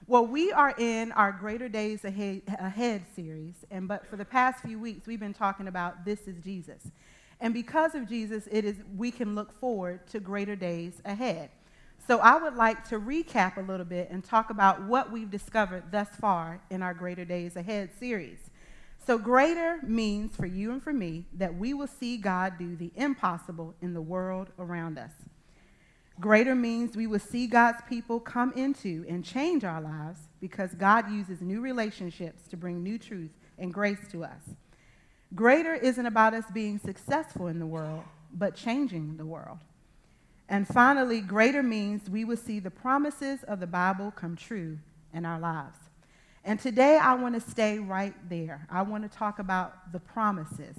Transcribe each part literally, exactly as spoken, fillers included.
Well, we are in our Greater Days Ahead, Ahead series, and but for the past few weeks, we've been talking about This is Jesus. And because of Jesus, it is we can look forward to greater days ahead. So I would like to recap a little bit and talk about what we've discovered thus far in our Greater Days Ahead series. So greater means for you and for me that we will see God do the impossible in the world around us. Greater means we will see God's people come into and change our lives because God uses new relationships to bring new truth and grace to us. Greater isn't about us being successful in the world, but changing the world. And finally, greater means we will see the promises of the Bible come true in our lives. And today I want to stay right there. I want to talk about the promises.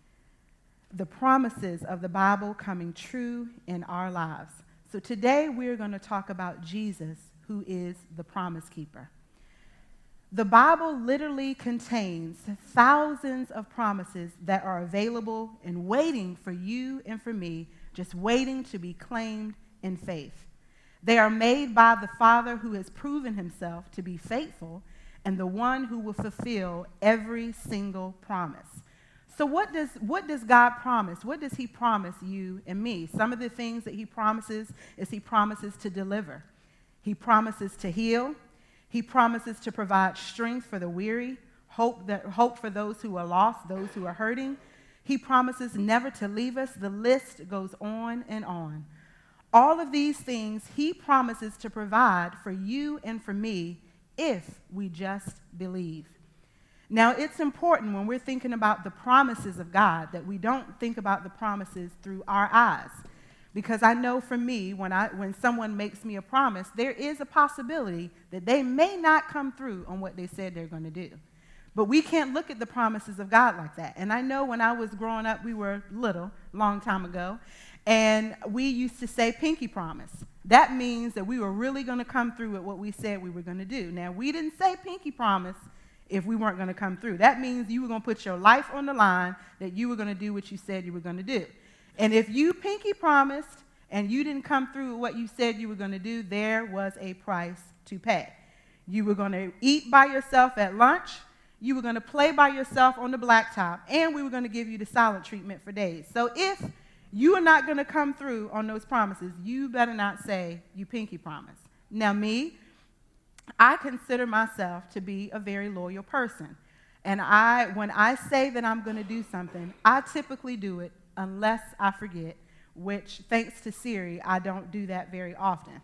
The promises of the Bible coming true in our lives. So today we're going to talk about Jesus, who is the promise keeper. The Bible literally contains thousands of promises that are available and waiting for you and for me, just waiting to be claimed in faith. They are made by the Father who has proven himself to be faithful and the one who will fulfill every single promise. So what does what does God promise? What does he promise you and me? Some of the things that he promises is he promises to deliver. He promises to heal. He promises to provide strength for the weary, hope that hope for those who are lost, those who are hurting. He promises never to leave us. The list goes on and on. All of these things he promises to provide for you and for me if we just believe. Now, it's important when we're thinking about the promises of God that we don't think about the promises through our eyes. Because I know for me, when I when someone makes me a promise, there is a possibility that they may not come through on what they said they're going to do. But we can't look at the promises of God like that. And I know when I was growing up, we were little, long time ago, and we used to say pinky promise. That means that we were really going to come through with what we said we were going to do. Now, we didn't say pinky promise if we weren't going to come through. That means you were going to put your life on the line, that you were going to do what you said you were going to do. And if you pinky promised and you didn't come through with what you said you were going to do, there was a price to pay. You were going to eat by yourself at lunch, you were going to play by yourself on the blacktop, and we were going to give you the silent treatment for days. So if you are not going to come through on those promises, you better not say you pinky promise. Now me, I consider myself to be a very loyal person. And I, when I say that I'm going to do something, I typically do it unless I forget, which, thanks to Siri, I don't do that very often.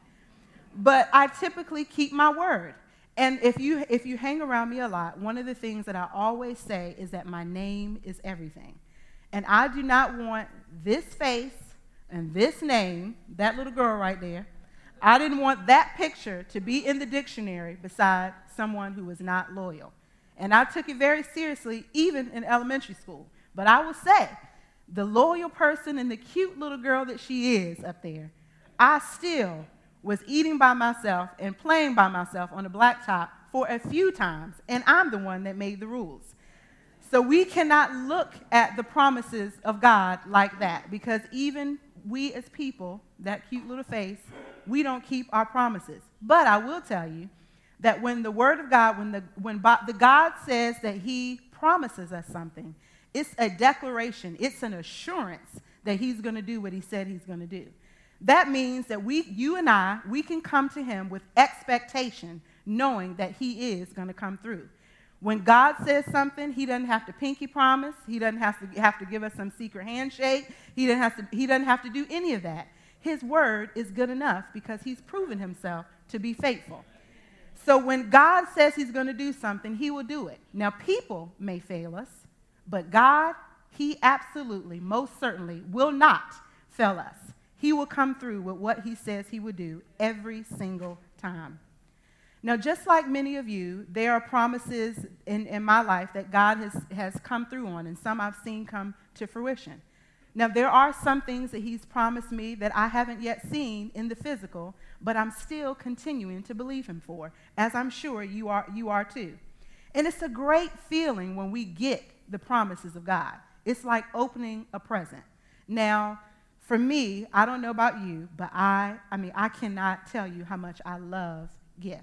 But I typically keep my word. And if you, if you hang around me a lot, one of the things that I always say is that my name is everything. And I do not want this face and this name, that little girl right there, I didn't want that picture to be in the dictionary beside someone who was not loyal. And I took it very seriously, even in elementary school. But I will say, the loyal person and the cute little girl that she is up there, I still was eating by myself and playing by myself on the blacktop for a few times, and I'm the one that made the rules. So we cannot look at the promises of God like that, because even we as people, that cute little face, we don't keep our promises. But I will tell you that when the Word of God, when the when the God says that he promises us something, it's a declaration, it's an assurance that he's going to do what he said he's going to do. That means that we, you and I, we can come to him with expectation, knowing that he is going to come through. When God says something, he doesn't have to pinky promise. He doesn't have to have to give us some secret handshake. He doesn't have to, he doesn't have to do any of that. His word is good enough because he's proven himself to be faithful. So when God says he's going to do something, he will do it. Now, people may fail us, but God, he absolutely, most certainly will not fail us. He will come through with what he says he will do every single time. Now, just like many of you, there are promises in, in my life that God has, has come through on, and some I've seen come to fruition. Now, there are some things that he's promised me that I haven't yet seen in the physical, but I'm still continuing to believe him for, as I'm sure you are, you are too. And it's a great feeling when we get the promises of God. It's like opening a present. Now, for me, I don't know about you, but I, I mean, I cannot tell you how much I love gifts.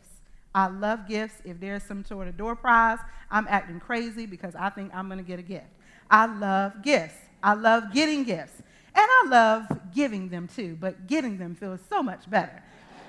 I love gifts. If there's some sort of door prize, I'm acting crazy because I think I'm going to get a gift. I love gifts. I love getting gifts. And I love giving them too, but getting them feels so much better.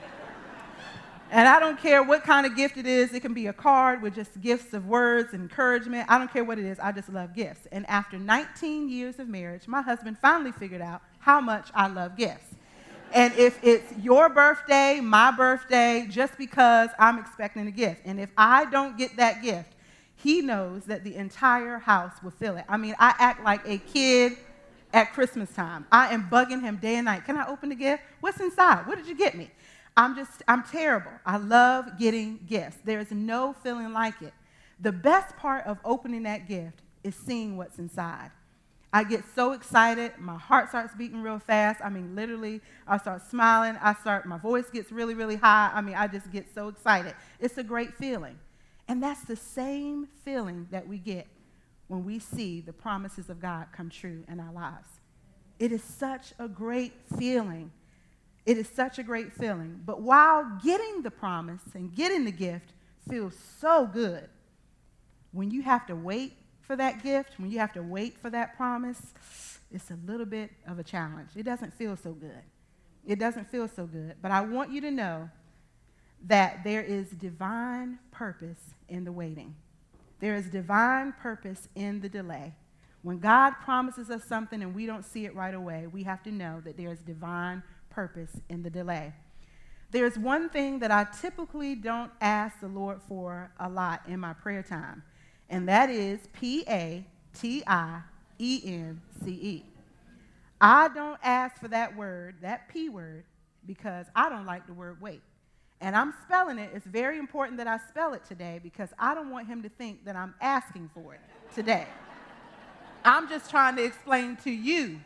And I don't care what kind of gift it is. It can be a card with just gifts of words, encouragement. I don't care what it is. I just love gifts. And after nineteen years of marriage, my husband finally figured out how much I love gifts. And if it's your birthday, my birthday, just because I'm expecting a gift. And if I don't get that gift, he knows that the entire house will feel it. I mean, I act like a kid at Christmas time. I am bugging him day and night. Can I open the gift? What's inside? What did you get me? I'm just, I'm terrible. I love getting gifts. There's no feeling like it. The best part of opening that gift is seeing what's inside. I get so excited. My heart starts beating real fast. I mean, literally, I start smiling. I start, my voice gets really, really high. I mean, I just get so excited. It's a great feeling. And that's the same feeling that we get when we see the promises of God come true in our lives. It is such a great feeling. It is such a great feeling. But while getting the promise and getting the gift feels so good, when you have to wait for that gift, when you have to wait for that promise, it's a little bit of a challenge. It doesn't feel so good. It doesn't feel so good. But I want you to know that there is divine purpose in the waiting. There is divine purpose in the delay. When God promises us something and we don't see it right away, we have to know that there is divine purpose in the delay. There's one thing that I typically don't ask the Lord for a lot in my prayer time, and that is P A T I E N C E. I don't ask for that word, that P word, because I don't like the word wait. And I'm spelling it. It's very important that I spell it today because I don't want him to think that I'm asking for it today. I'm just trying to explain to you.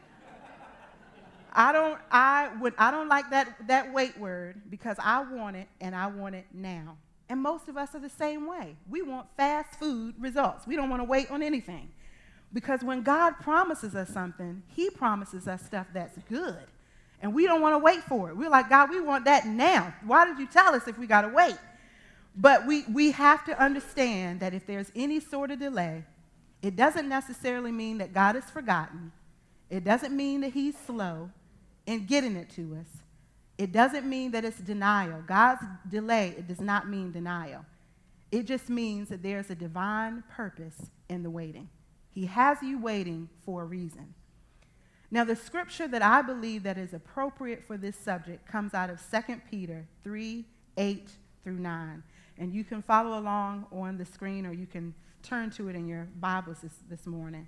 I don't, I would, I don't like that, that wait word because I want it and I want it now. And most of us are the same way. We want fast food results. We don't want to wait on anything. Because when God promises us something, he promises us stuff that's good. And we don't want to wait for it. We're like, God, we want that now. Why did you tell us if we got to wait? But we, we have to understand that if there's any sort of delay, it doesn't necessarily mean that God has forgotten. It doesn't mean that he's slow in getting it to us. It doesn't mean that it's denial. God's delay, it does not mean denial. It just means that there's a divine purpose in the waiting. He has you waiting for a reason. Now, the scripture that I believe that is appropriate for this subject comes out of Second Peter three, eight through nine. And you can follow along on the screen or you can turn to it in your Bibles this, this morning.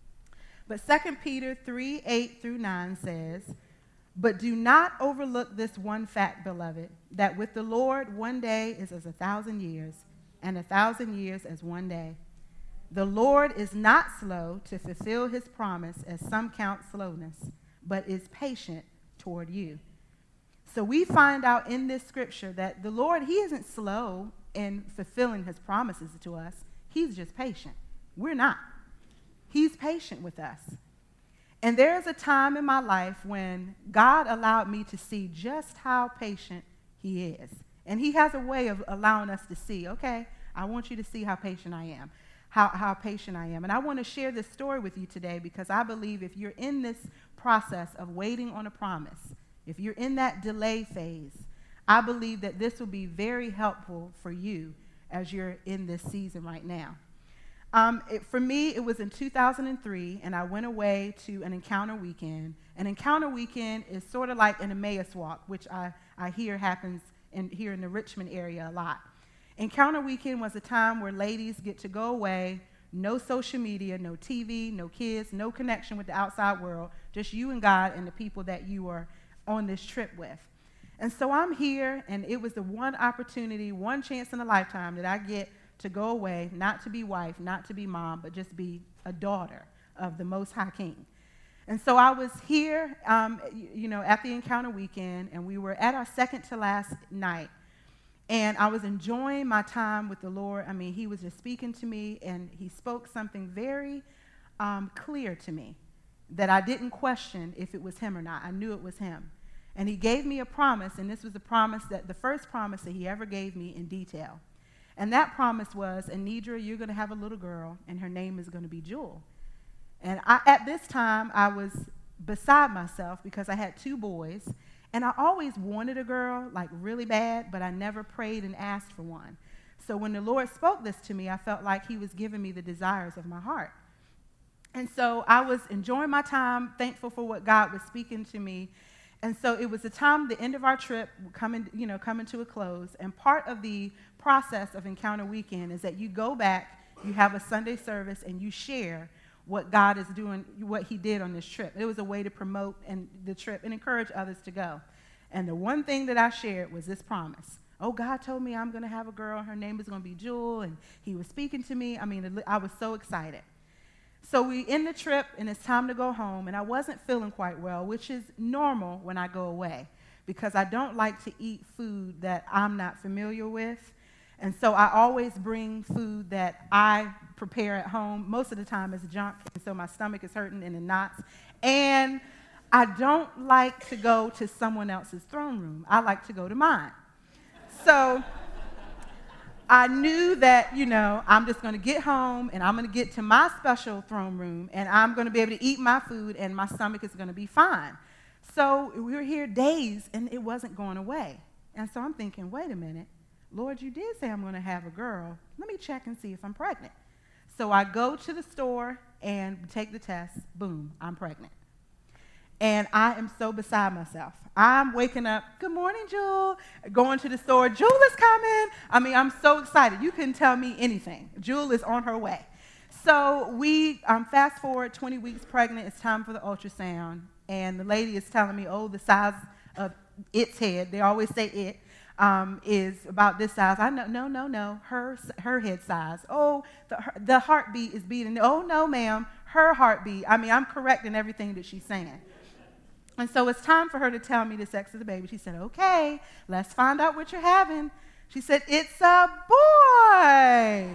But Second Peter three, eight through nine says, "But do not overlook this one fact, beloved, that with the Lord one day is as a thousand years, and a thousand years as one day. The Lord is not slow to fulfill his promise, as some count slowness, but is patient toward you." So we find out in this scripture that the Lord, he isn't slow in fulfilling his promises to us. He's just patient. We're not. He's patient with us. And there's a time in my life when God allowed me to see just how patient he is. And he has a way of allowing us to see, okay, I want you to see how patient I am. How, how patient I am. And I want to share this story with you today because I believe if you're in this process of waiting on a promise, if you're in that delay phase, I believe that this will be very helpful for you as you're in this season right now. Um, it, for me, it was in two thousand three, and I went away to an encounter weekend. An encounter weekend is sort of like an Emmaus walk, which I, I hear happens in, here in the Richmond area a lot. Encounter weekend was a time where ladies get to go away, no social media, no T V, no kids, no connection with the outside world, just you and God and the people that you are on this trip with. And so I'm here, and it was the one opportunity, one chance in a lifetime that I get to go away, not to be wife, not to be mom, but just be a daughter of the Most High King. And so I was here, um, you know, at the encounter weekend, and we were at our second to last night. And I was enjoying my time with the Lord. I mean, he was just speaking to me, and he spoke something very um, clear to me that I didn't question if it was him or not. I knew it was him. And he gave me a promise, and this was a promise that the first promise that he ever gave me in detail. And that promise was, Anidra, you're going to have a little girl, and her name is going to be Jewel. And I, at this time, I was beside myself because I had two boys, and I always wanted a girl, like really bad, but I never prayed and asked for one. So when the Lord spoke this to me, I felt like he was giving me the desires of my heart. And so I was enjoying my time, thankful for what God was speaking to me. And so it was the time, the end of our trip, coming, you know, coming to a close. And part of the process of Encounter Weekend is that you go back, you have a Sunday service, and you share what God is doing, what he did on this trip. It was a way to promote and the trip and encourage others to go. And the one thing that I shared was this promise. Oh, God told me I'm going to have a girl. Her name is going to be Jewel, and he was speaking to me. I mean, I was so excited. So we end the trip, and it's time to go home, and I wasn't feeling quite well, which is normal when I go away because I don't like to eat food that I'm not familiar with. And so I always bring food that I prepare at home. Most of the time it's junk, and so my stomach is hurting and in knots. And I don't like to go to someone else's throne room. I like to go to mine. So I knew that, you know, I'm just going to get home, and I'm going to get to my special throne room, and I'm going to be able to eat my food, and my stomach is going to be fine. So we were here days, and it wasn't going away. And so I'm thinking, wait a minute. Lord, you did say I'm going to have a girl. Let me check and see if I'm pregnant. So I go to the store and take the test. Boom, I'm pregnant. And I am so beside myself. I'm waking up, good morning, Jewel. Going to the store, Jewel is coming. I mean, I'm so excited. You couldn't tell me anything. Jewel is on her way. So we um, fast forward twenty weeks pregnant. It's time for the ultrasound. And the lady is telling me, oh, the size of its head. They always say it. Um, is about this size. I know, no, no, no, her her head size. Oh, the, her, the heartbeat is beating. Oh, no, ma'am, her heartbeat. I mean, I'm correcting everything that she's saying. And so it's time for her to tell me the sex of the baby. She said, okay, let's find out what you're having. She said, it's a boy.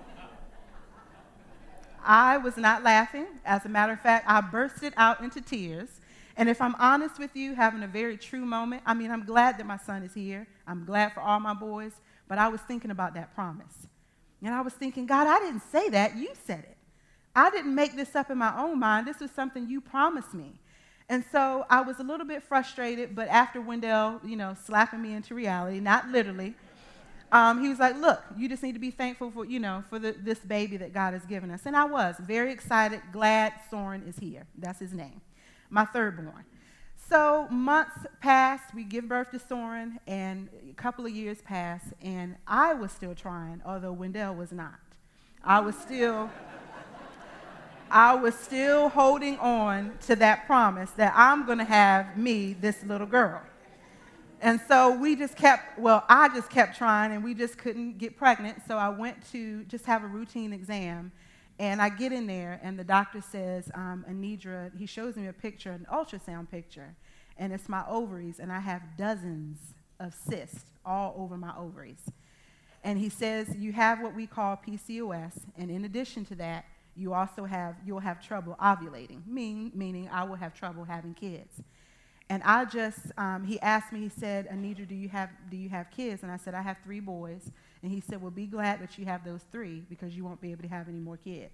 I was not laughing. As a matter of fact, I bursted out into tears. And if I'm honest with you, having a very true moment, I mean, I'm glad that my son is here. I'm glad for all my boys, but I was thinking about that promise. And I was thinking, God, I didn't say that. You said it. I didn't make this up in my own mind. This was something you promised me. And so I was a little bit frustrated, but after Wendell, you know, slapping me into reality, not literally, um, he was like, look, you just need to be thankful for, you know, for the, this baby that God has given us. And I was very excited, glad Soren is here. That's his name. My third born. So months passed, we give birth to Soren, and a couple of years passed, and I was still trying, although Wendell was not. I was still, I was still holding on to that promise that I'm going to have me, this little girl. And so we just kept, well, I just kept trying, and we just couldn't get pregnant, so I went to just have a routine exam. And I get in there, and the doctor says, um, Anidra, he shows me a picture, an ultrasound picture, and it's my ovaries, and I have dozens of cysts all over my ovaries. And he says, you have what we call P C O S, and in addition to that, you also have, you'll have trouble ovulating, mean, meaning I will have trouble having kids. And I just, um, he asked me, he said, Anidra, do you have, do you have kids? And I said, I have three boys. And he said, well, be glad that you have those three because you won't be able to have any more kids.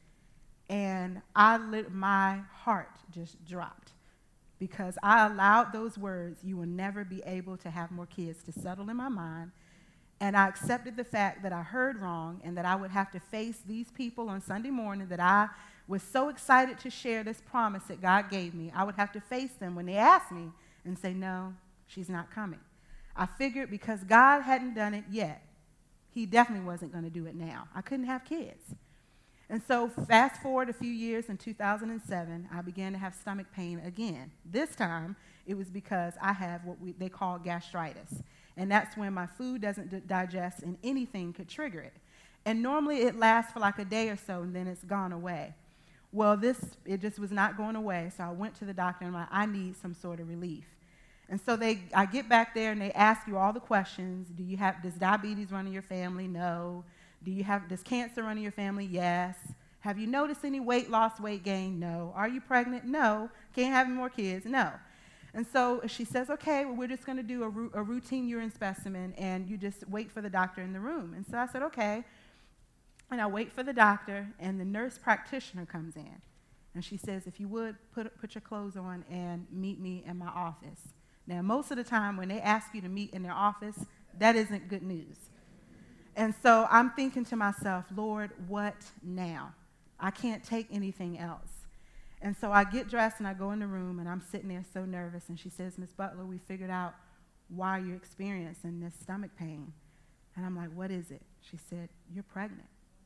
And I lit, my heart just dropped because I allowed those words, you will never be able to have more kids, to settle in my mind. And I accepted the fact that I heard wrong and that I would have to face these people on Sunday morning that I was so excited to share this promise that God gave me. I would have to face them when they asked me and say, no, she's not coming. I figured because God hadn't done it yet, he definitely wasn't going to do it now. I couldn't have kids. And so fast forward a few years, in two thousand seven, I began to have stomach pain again. This time, it was because I have what we, they call gastritis. And that's when my food doesn't d- digest and anything could trigger it. And normally it lasts for like a day or so, and then it's gone away. Well, this, it just was not going away, so I went to the doctor, and I'm like, I need some sort of relief. And so they, I get back there, and they ask you all the questions. Do you have, does diabetes run in your family? No. Do you have, does cancer run in your family? Yes. Have you noticed any weight loss, weight gain? No. Are you pregnant? No. Can't have any more kids? No. And so she says, okay, well, we're just going to do a, ru- a routine urine specimen, and you just wait for the doctor in the room. And so I said, okay. And I wait for the doctor, and the nurse practitioner comes in. And she says, if you would, put, put your clothes on and meet me in my office. Now, most of the time when they ask you to meet in their office, that isn't good news. And so I'm thinking to myself, Lord, what now? I can't take anything else. And so I get dressed and I go in the room, and I'm sitting there so nervous. And she says, Miss Butler, we figured out why you're experiencing this stomach pain. And I'm like, what is it? She said, you're pregnant.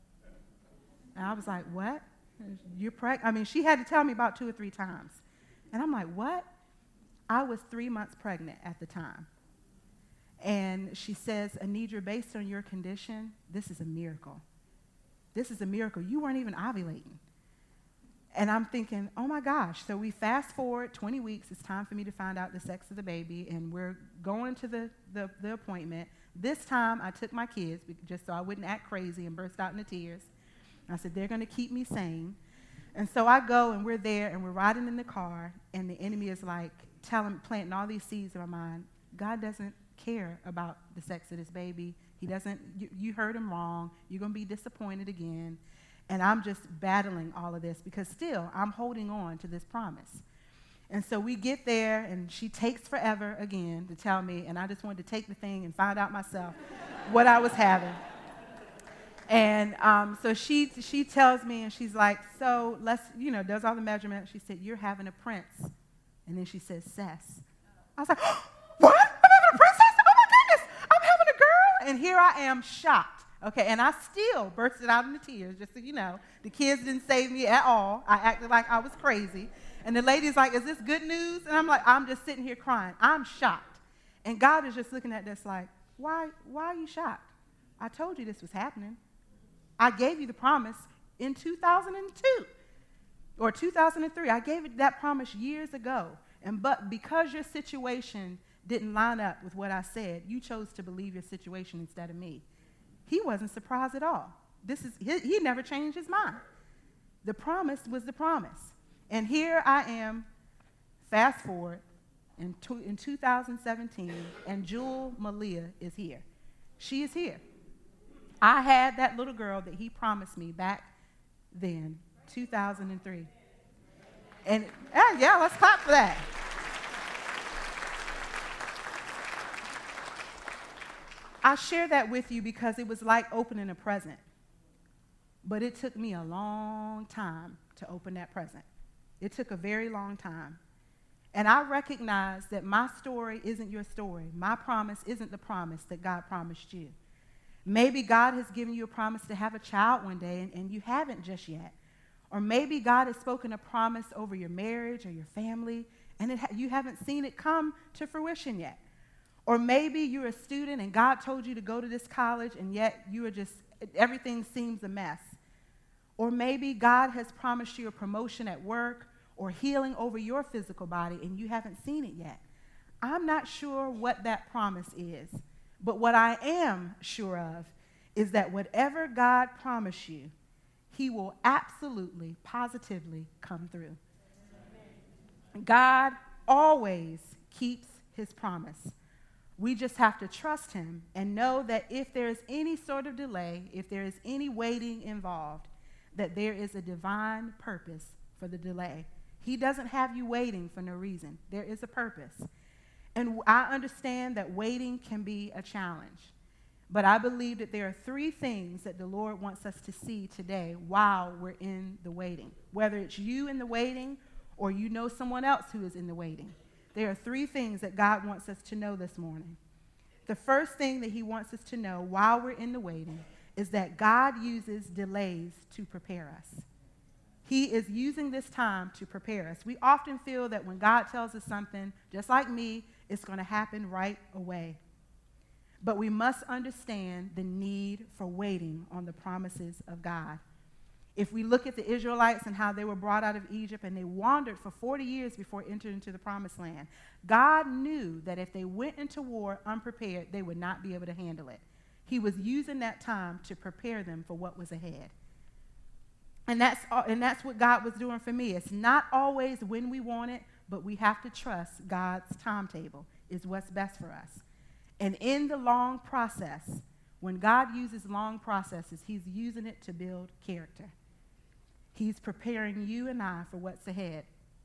And I was like, what? You're pregnant? I mean, she had to tell me about two or three times. And I'm like, what? I was three months pregnant at the time. And she says, Anidra, based on your condition, this is a miracle. This is a miracle. You weren't even ovulating. And I'm thinking, oh my gosh. So we fast forward twenty weeks. It's time for me to find out the sex of the baby. And we're going to the, the, the appointment. This time I took my kids just so I wouldn't act crazy and burst out into tears. I said, they're going to keep me sane. And so I go, and we're there, and we're riding in the car, and the enemy is like telling, planting all these seeds in my mind. God doesn't care about the sex of this baby. He doesn't, you, you heard him wrong. You're going to be disappointed again. And I'm just battling all of this because still I'm holding on to this promise. And so we get there, and she takes forever again to tell me, and I just wanted to take the thing and find out myself what I was having. And um, so she she tells me, and she's like, so let's, you know, does all the measurements. She said, you're having a prince. And then she says, Cess. I was like, oh, what? I'm having a princess? Oh, my goodness. I'm having a girl? And here I am shocked. Okay, and I still bursted out into tears, just so you know. The kids didn't save me at all. I acted like I was crazy. And the lady's like, is this good news? And I'm like, I'm just sitting here crying. I'm shocked. And God is just looking at this like, why, why are you shocked? I told you this was happening. I gave you the promise in two thousand two or two thousand three. I gave it that promise years ago. And but because your situation didn't line up with what I said, you chose to believe your situation instead of me. He wasn't surprised at all. This is he, he never changed his mind. The promise was the promise. And here I am, fast forward, in, to, in two thousand seventeen, and Jewel Malia is here. She is here. I had that little girl that he promised me back then, two thousand three. And uh, yeah, let's clap for that. I share that with you because it was like opening a present. But it took me a long time to open that present. It took a very long time. And I recognize that my story isn't your story. My promise isn't the promise that God promised you. Maybe God has given you a promise to have a child one day, and, and you haven't just yet. Or maybe God has spoken a promise over your marriage or your family, and it ha- you haven't seen it come to fruition yet. Or maybe you're a student, and God told you to go to this college, and yet you are just, everything seems a mess. Or maybe God has promised you a promotion at work or healing over your physical body, and you haven't seen it yet. I'm not sure what that promise is. But what I am sure of is that whatever God promised you, he will absolutely, positively come through. Amen. God always keeps his promise. We just have to trust him and know that if there is any sort of delay, if there is any waiting involved, that there is a divine purpose for the delay. He doesn't have you waiting for no reason. There is a purpose. And I understand that waiting can be a challenge. But I believe that there are three things that the Lord wants us to see today while we're in the waiting. Whether it's you in the waiting or you know someone else who is in the waiting. There are three things that God wants us to know this morning. The first thing that he wants us to know while we're in the waiting is that God uses delays to prepare us. He is using this time to prepare us. We often feel that when God tells us something, just like me, it's going to happen right away. But we must understand the need for waiting on the promises of God. If we look at the Israelites and how they were brought out of Egypt and they wandered for forty years before entering into the promised land, God knew that if they went into war unprepared, they would not be able to handle it. He was using that time to prepare them for what was ahead. And that's, and that's what God was doing for me. It's not always when we want it, but we have to trust God's timetable is what's best for us. And in the long process, when God uses long processes, he's using it to build character. He's preparing you and I for what's ahead.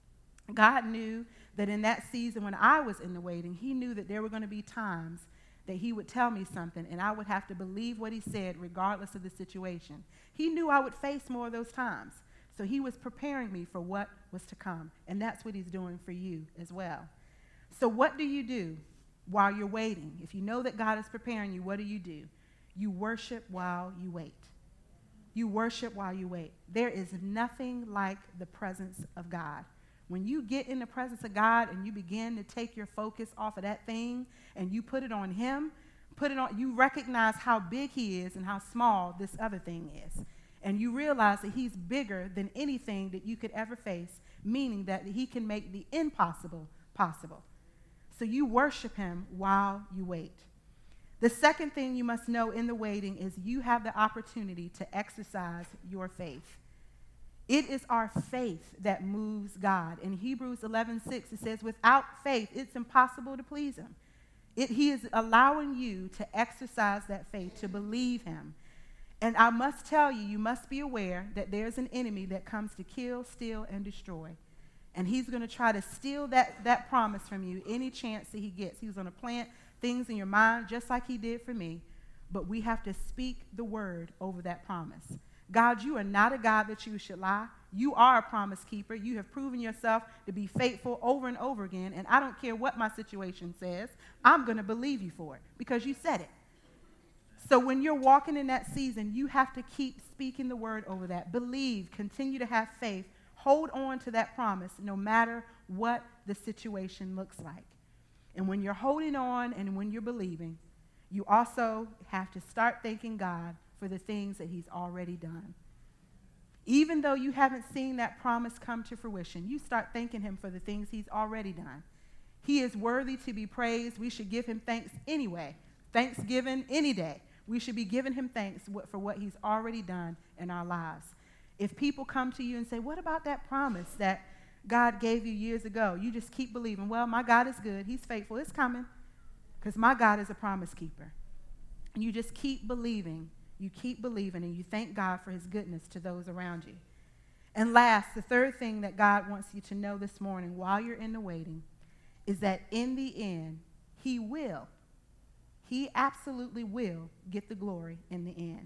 God knew that in that season when I was in the waiting, he knew that there were going to be times that he would tell me something and I would have to believe what he said regardless of the situation. He knew I would face more of those times. So he was preparing me for what was to come. And that's what he's doing for you as well. So what do you do while you're waiting? If you know that God is preparing you, what do you do? You worship while you wait. You worship while you wait. There is nothing like the presence of God. When you get in the presence of God and you begin to take your focus off of that thing and you put it on him, put it on, you recognize how big he is and how small this other thing is. And you realize that he's bigger than anything that you could ever face, meaning that he can make the impossible possible. So you worship him while you wait. The second thing you must know in the waiting is you have the opportunity to exercise your faith. It is our faith that moves God. In Hebrews eleven six, it says, without faith, it's impossible to please him. It, he is allowing you to exercise that faith, to believe him. And I must tell you, you must be aware that there's an enemy that comes to kill, steal, and destroy. And he's going to try to steal that, that promise from you any chance that he gets. He's going to plant things in your mind just like he did for me. But we have to speak the word over that promise. God, you are not a God that you should lie. You are a promise keeper. You have proven yourself to be faithful over and over again. And I don't care what my situation says. I'm going to believe you for it because you said it. So when you're walking in that season, you have to keep speaking the word over that. Believe, continue to have faith. Hold on to that promise no matter what the situation looks like. And when you're holding on and when you're believing, you also have to start thanking God for the things that he's already done. Even though you haven't seen that promise come to fruition, you start thanking him for the things he's already done. He is worthy to be praised. We should give him thanks anyway. Thanksgiving any day. We should be giving him thanks for what he's already done in our lives. If people come to you and say, what about that promise that God gave you years ago? You just keep believing, well, my God is good. He's faithful. It's coming because my God is a promise keeper. And you just keep believing. You keep believing and you thank God for his goodness to those around you. And last, the third thing that God wants you to know this morning while you're in the waiting is that in the end, he will, he absolutely will get the glory in the end.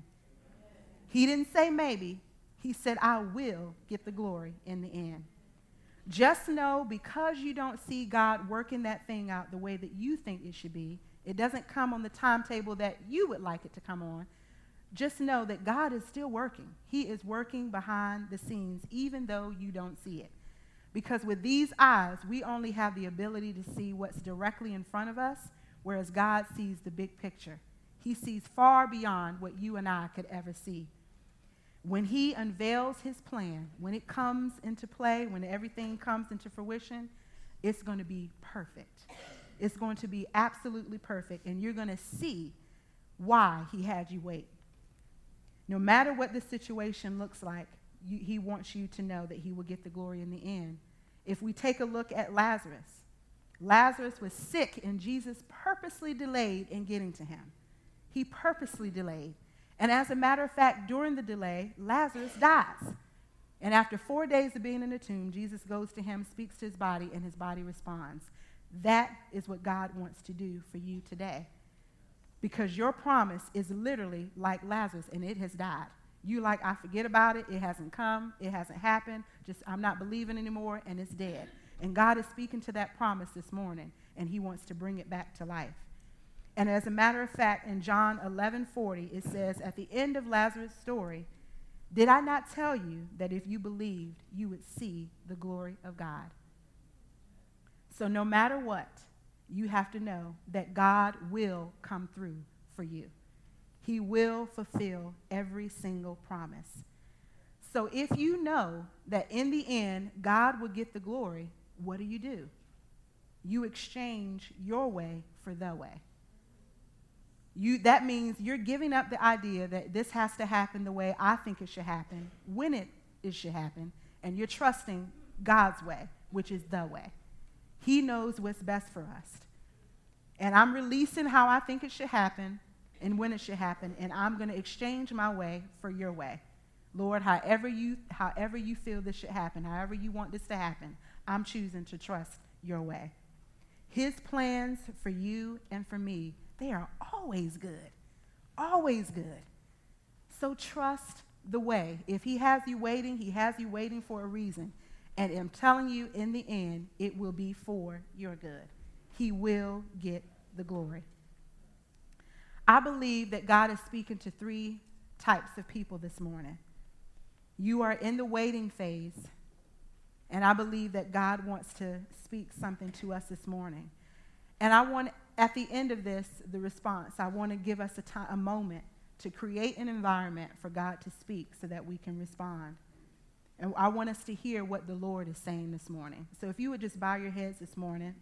He didn't say maybe. He said, I will get the glory in the end. Just know because you don't see God working that thing out the way that you think it should be, it doesn't come on the timetable that you would like it to come on. Just know that God is still working. He is working behind the scenes, even though you don't see it. Because with these eyes, we only have the ability to see what's directly in front of us, whereas God sees the big picture. He sees far beyond what you and I could ever see. When he unveils his plan, when it comes into play, when everything comes into fruition, it's going to be perfect. It's going to be absolutely perfect, and you're going to see why he had you wait. No matter what the situation looks like, you, he wants you to know that he will get the glory in the end. If we take a look at Lazarus, Lazarus was sick, and Jesus purposely delayed in getting to him. He purposely delayed. And as a matter of fact, during the delay, Lazarus dies. And after four days of being in the tomb, Jesus goes to him, speaks to his body, and his body responds. That is what God wants to do for you today. Because your promise is literally like Lazarus, and it has died. You like, I forget about it. It hasn't come. It hasn't happened. Just, I'm not believing anymore, and it's dead. And God is speaking to that promise this morning, and he wants to bring it back to life. And as a matter of fact, in John eleven forty, it says, at the end of Lazarus' story, did I not tell you that if you believed, you would see the glory of God? So no matter what, you have to know that God will come through for you. He will fulfill every single promise. So if you know that in the end, God will get the glory, what do you do? You exchange your way for the way. You, that means you're giving up the idea that this has to happen the way I think it should happen, when it, it should happen, and you're trusting God's way, which is the way. He knows what's best for us. And I'm releasing how I think it should happen and when it should happen, and I'm going to exchange my way for your way. Lord, however you, however you feel this should happen, however you want this to happen, I'm choosing to trust your way. His plans for you and for me, they are always good, always good. So trust the way. If he has you waiting, he has you waiting for a reason. And I'm telling you, in the end, it will be for your good. He will get the glory. I believe that God is speaking to three types of people this morning. You are in the waiting phase, and I believe that God wants to speak something to us this morning. And I want, at the end of this, the response, I want to give us a, time, a moment to create an environment for God to speak so that we can respond. And I want us to hear what the Lord is saying this morning. So if you would just bow your heads this morning.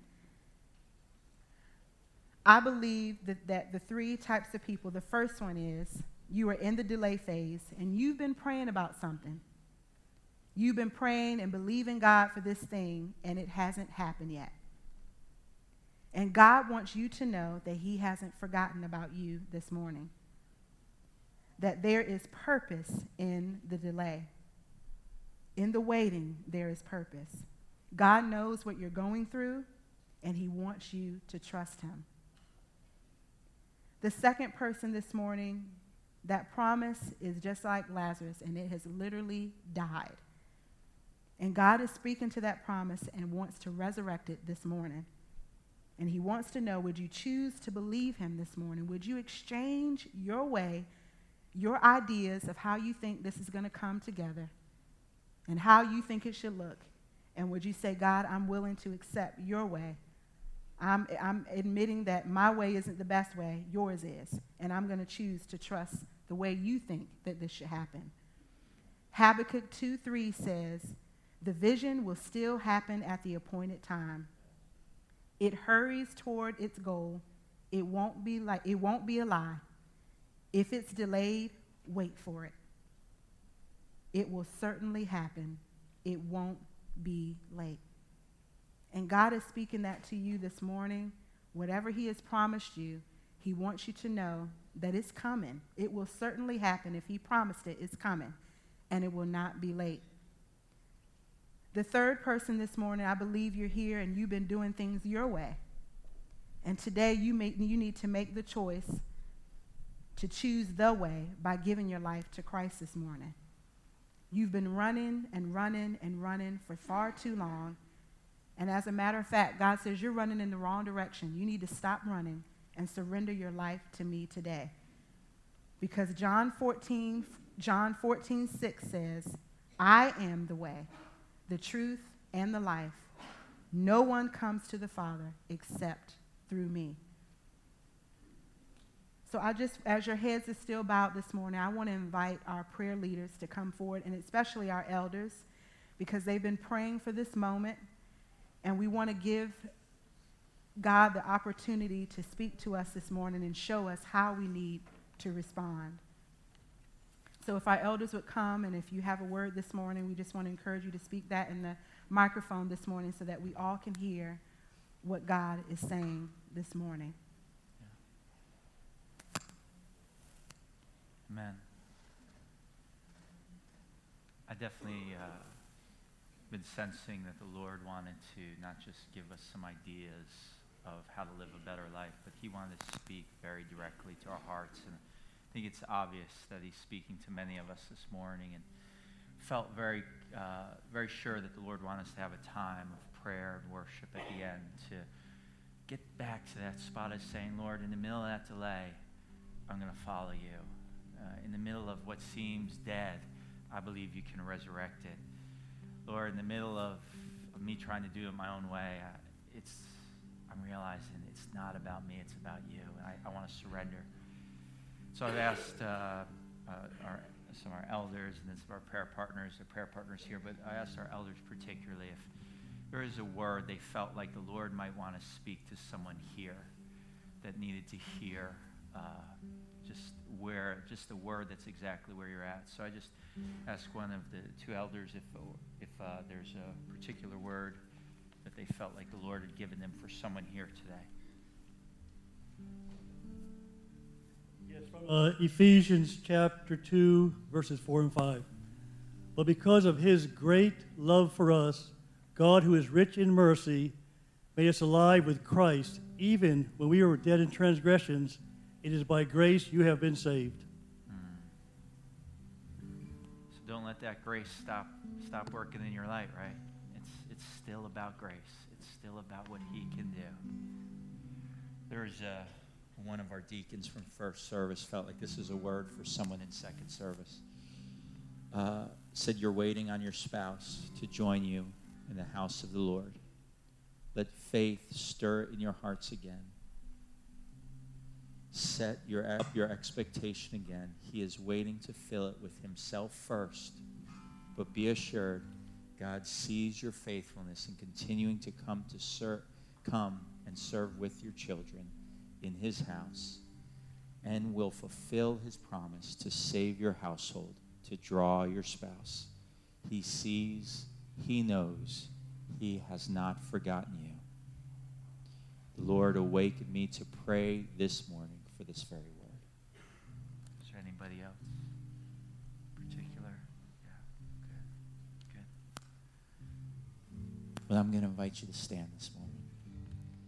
I believe that, that the three types of people, the first one is you are in the delay phase and you've been praying about something. You've been praying and believing God for this thing and it hasn't happened yet. And God wants you to know that he hasn't forgotten about you this morning. That there is purpose in the delay. In the waiting, there is purpose. God knows what you're going through, and he wants you to trust him. The second person this morning, that promise is just like Lazarus, and it has literally died. And God is speaking to that promise and wants to resurrect it this morning. And he wants to know, would you choose to believe him this morning? Would you exchange your way, your ideas of how you think this is going to come together and how you think it should look? And would you say, God, I'm willing to accept your way. I'm, I'm admitting that my way isn't the best way, yours is. And I'm going to choose to trust the way you think that this should happen. Habakkuk two three says, the vision will still happen at the appointed time. It hurries toward its goal. It won't be like it won't be a lie. If it's delayed, wait for it. It will certainly happen. It won't be late. And God is speaking that to you this morning. Whatever he has promised you, he wants you to know that it's coming. It will certainly happen. If he promised it, it's coming. And it will not be late. The third person this morning, I believe you're here and you've been doing things your way. And today you, make, you need to make the choice to choose the way by giving your life to Christ this morning. You've been running and running and running for far too long. And as a matter of fact, God says you're running in the wrong direction. You need to stop running and surrender your life to me today. Because John fourteen, John fourteen six says, I am the way, the truth, and the life. No one comes to the Father except through me. So I just, as your heads are still bowed this morning, I want to invite our prayer leaders to come forward, and especially our elders, because they've been praying for this moment, and we want to give God the opportunity to speak to us this morning and show us how we need to respond. So if our elders would come, and if you have a word this morning, we just want to encourage you to speak that in the microphone this morning so that we all can hear what God is saying this morning. Amen. I definitely uh, been sensing that the Lord wanted to not just give us some ideas of how to live a better life, but he wanted to speak very directly to our hearts. And I think it's obvious that he's speaking to many of us this morning, and felt very, uh, very sure that the Lord wanted us to have a time of prayer and worship at the end to get back to that spot of saying, Lord, in the middle of that delay, I'm going to follow you. Uh, in the middle of what seems dead, I believe you can resurrect it. Lord, in the middle of, of me trying to do it my own way, I, it's I'm realizing it's not about me, it's about you. And I, I want to surrender. So I've asked uh, uh, our, some of our elders and then some of our prayer partners, the prayer partners here, but I asked our elders particularly if there is a word they felt like the Lord might want to speak to someone here that needed to hear uh, just where, just a word that's exactly where you're at. So I just ask one of the two elders if if uh, there's a particular word that they felt like the Lord had given them for someone here today. Yes, from uh, Ephesians chapter two, verses four and five. But because of his great love for us, God, who is rich in mercy, made us alive with Christ, even when we were dead in transgressions. It is by grace you have been saved. Mm. So don't let that grace stop stop working in your life, right? It's it's still about grace. It's still about what he can do. There's uh, one of our deacons from first service felt like this is a word for someone in second service. Uh, said you're waiting on your spouse to join you in the house of the Lord. Let faith stir in your hearts again. Set your, your expectation again. He is waiting to fill it with himself first. But be assured, God sees your faithfulness in continuing to come to serve, come and serve with your children in his house, and will fulfill his promise to save your household, to draw your spouse. He sees, he knows, he has not forgotten you. The Lord awakened me to pray this morning for this very word. Is there anybody else? Particular? Yeah, good, good. Well, I'm going to invite you to stand this morning.